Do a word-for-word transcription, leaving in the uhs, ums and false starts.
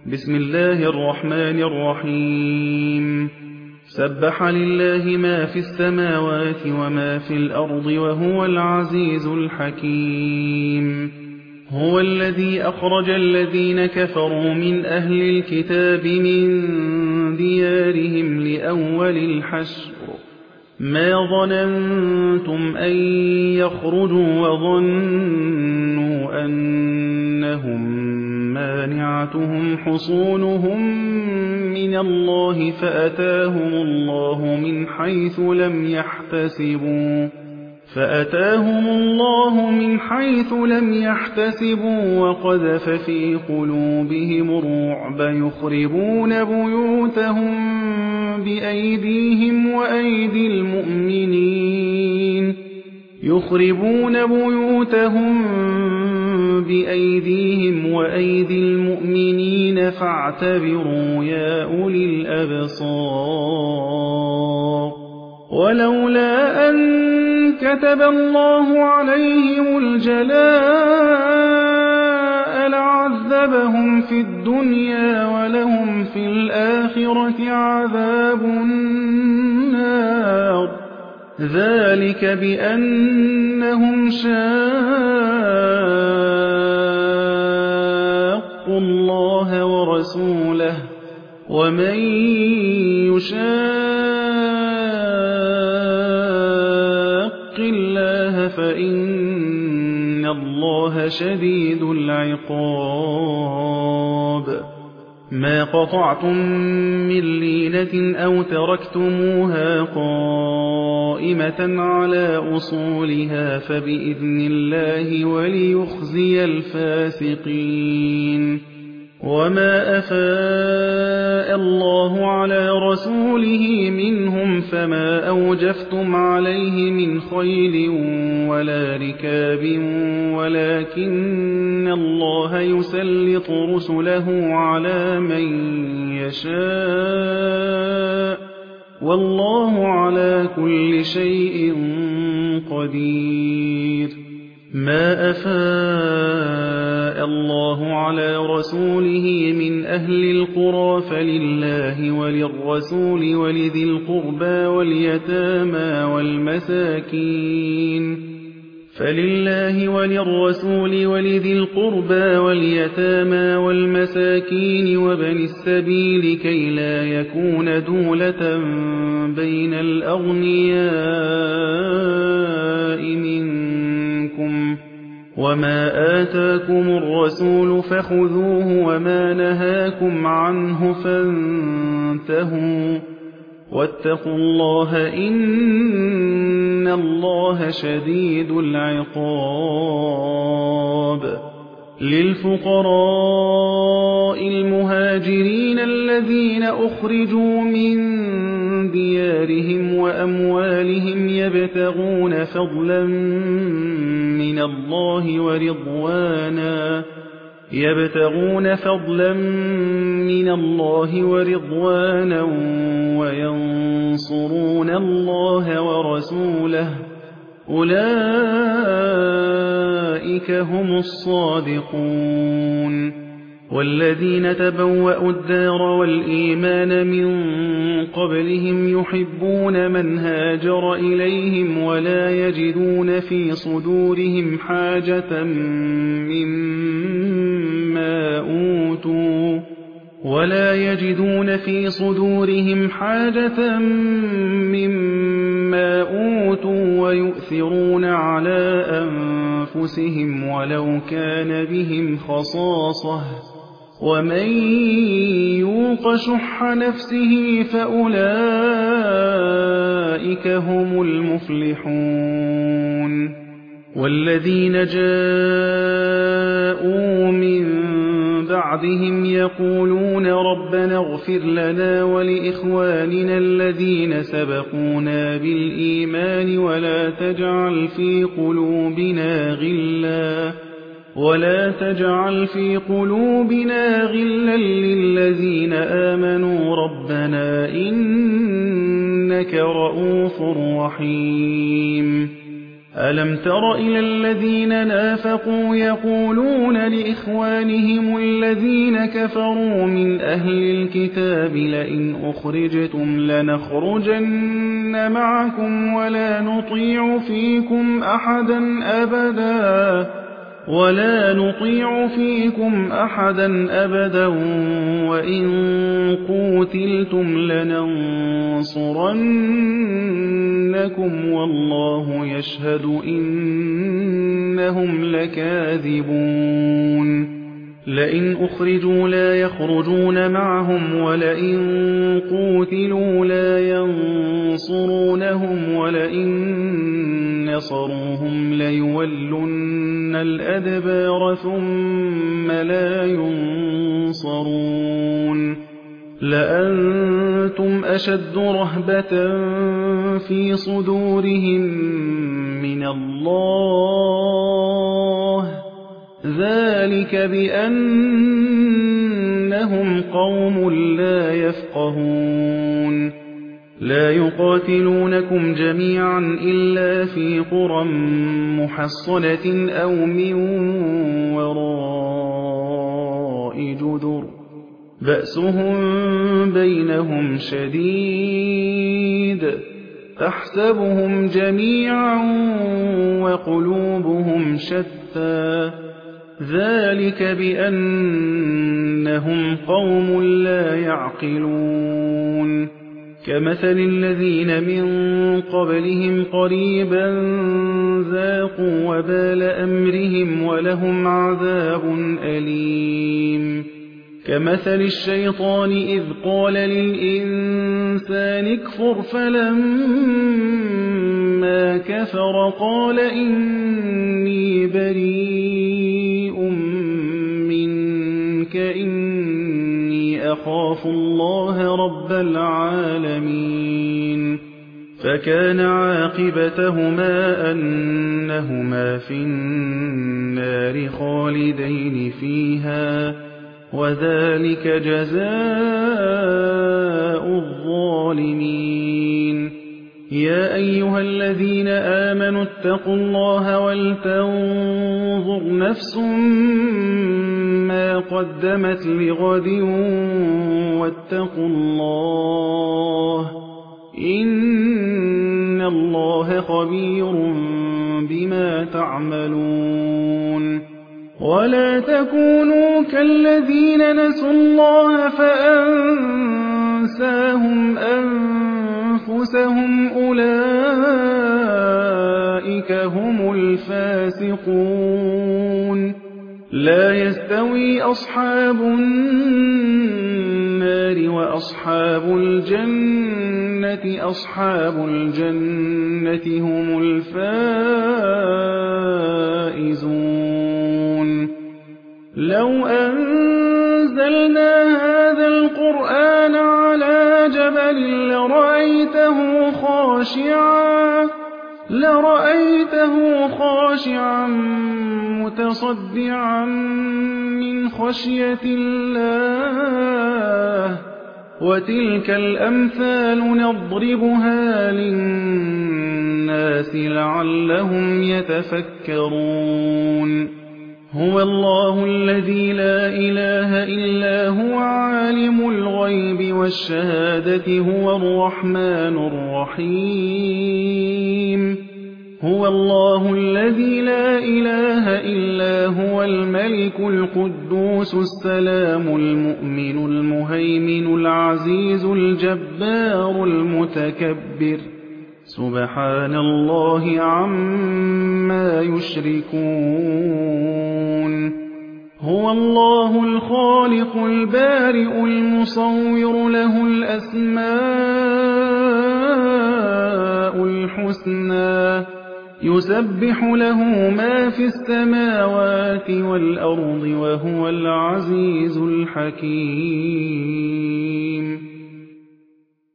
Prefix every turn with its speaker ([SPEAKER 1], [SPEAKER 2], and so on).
[SPEAKER 1] بسم الله الرحمن الرحيم سبح لله ما في السماوات وما في الأرض وهو العزيز الحكيم هو الذي أخرج الذين كفروا من أهل الكتاب من ديارهم لأول الحشر ما ظننتم أن يخرجوا وظنوا أنهم مانعتهم حصونهم من الله فأتاهم الله من حيث لم يحتسبوا فأتاهم الله من حيث لم يحتسبوا وقذف في قلوبهم الرعب يخربون بيوتهم بأيديهم وأيدي المؤمنين يخربون بيوتهم بأيديهم وأيدي المؤمنين فاعتبروا يا أولي الأبصار ولولا أن كتب الله عليهم الجلاء لعذبهم في الدنيا ولهم في الآخرة عذاب النار ذلك بأنهم شاقوا الله ورسوله ومن يشاق الله فإن الله شديد العقاب ما قطعتم من لينة أو تركتموها قائمة على أصولها فبإذن الله وليخزي الفاسقين وما أفاء الله على رسوله منهم فما أوجفتم عليه من خيل ولا ركاب ولكن الله يسلط رسله على من يشاء والله على كل شيء قدير ما أفاء الله على رسوله من أهل القرى فلله وللرسول ولذي القربى واليتامى والمساكين فلله وللرسول ولذي القربى واليتامى والمساكين وبن السبيل كي لا يكون دولة بين الأغنياء منكم وما آتاكم الرسول فخذوه وما نهاكم عنه فانتهوا واتقوا الله إن الله شديد العقاب للفقراء المهاجرين الذين أخرجوا من ديارهم وأموالهم يبتغون فضلا من الله ورضوانا يبتغون فضلا من الله ورضوانا وينصرون الله ورسوله أولئك هم الصادقون والذين تبوأوا الدار والإيمان من قبلهم يحبون من هاجر إليهم ولا يجدون في صدورهم حاجة مما أوتوا ولا يجدون في صدورهم حاجة مما أوتوا ويؤثرون على أنفسهم ولو كان بهم خصاصة ومن يوق شح نفسه فأولئك هم المفلحون والذين جاءوا من بعدهم يقولون ربنا اغفر لنا ولإخواننا الذين سبقونا بالإيمان ولا تجعل في قلوبنا غلا ولا تجعل في قلوبنا غلا للذين آمنوا ربنا إنك رؤوف رحيم ألم تر إلى الذين نافقوا يقولون لإخوانهم الذين كفروا من أهل الكتاب لئن أخرجتم لنخرجن معكم ولا نطيع فيكم أحدا أبدا ولا نطيع فيكم أحدا أبدا وإن قوتلتم لننصرنكم والله يشهد إنهم لكاذبون لئن أخرجوا لا يخرجون معهم ولئن قوتلوا لا ينصرونهم ولئن نصروهم ليولن الأدبار ثم لا ينصرون لأنتم أشد رهبة في صدورهم من الله ذلك بأنهم قوم لا يفقهون لا يقاتلونكم جميعا إلا في قرى محصنة أو من وراء جدر بأسهم بينهم شديد تحسبهم جميعا وقلوبهم شتى ذلك بأنهم قوم لا يعقلون كمثل الذين من قبلهم قريبا ذاقوا وبال أمرهم ولهم عذاب أليم كمثل الشيطان إذ قال للإنسان اكفر فلما كفر قال إني بريء منك إني أخاف الله رب العالمين فكان عاقبتهما أنهما في النار خالدين فيها وذلك جزاء الظالمين يا أيها الذين آمنوا اتقوا الله ولتنظر نفس ما قدمت لغد واتقوا الله إن الله خبير بما تعملون ولا تكونوا كالذين نسوا الله فأنساهم أنفسهم أولئك هم الفاسقون لا يستوي أصحاب النار وأصحاب الجنة أصحاب الجنة هم الفائزون لو أنزلنا هذا القرآن على جبل لرأيته خاشعا لرأيته خاشعا متصدعا من خشية الله وتلك الأمثال نضربها للناس لعلهم يتفكرون هو الله الذي لا إله إلا هو عالم الغيب والشهادة هو الرحمن الرحيم هو الله الذي لا إله إلا هو الملك القدوس السلام المؤمن المهيمن العزيز الجبار المتكبر سبحان الله عما يشركون هو الله الخالق البارئ المصور له الأسماء الحسنى يسبح له ما في السماوات والأرض وهو العزيز الحكيم